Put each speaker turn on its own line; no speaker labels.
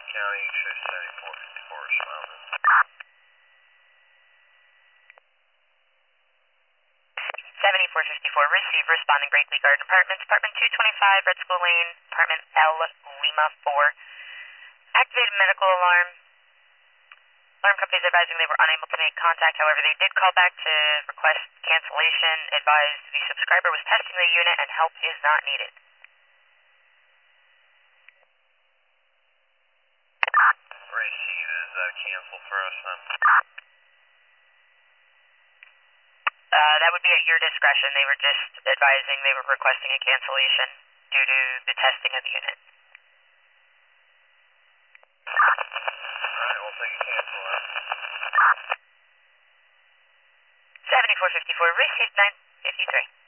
County, show 7454 responding.
7454, receive, responding Brakely Garden Apartments, apartment 225, Red School Lane, apartment L, Lima 4. Activated medical alarm. Alarm companies advising they were unable to make contact. However, they did call back to request cancellation, advised the subscriber was testing the unit and help is not needed.
Receive, is that canceled for us then?
That would be at your discretion. They were just advising they were requesting a cancellation due to the testing of the unit.
Alright, we'll take a cancel then.
7454, received 953.